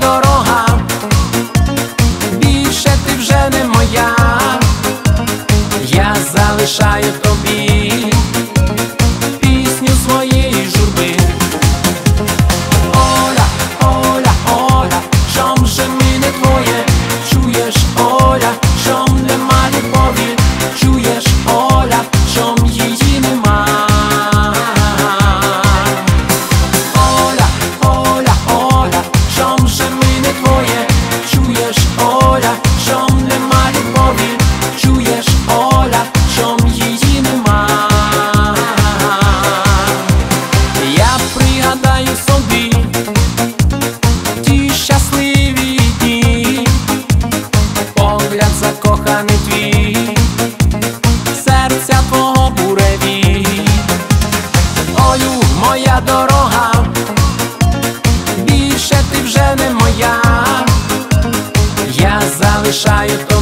дорога, більше ти вже не моя, я залишаю тобі пісню своєї журби. Оля, Оля, Оля, чом же ми не твоє? Чуєш, Оля, чом нема любові? Чуєш, Оля, чом її нема? Оля, Оля, Оля, чом же ми не твоє? Чуєш, Оля, чом нема любові? Чуєш, Оля, чом її нема? Я пригадаю собі ті щасливі дні, погляд закоханий твій, серця твого буреві. Олю, моя дорога, більше ти вже не моя, я залишаю тобі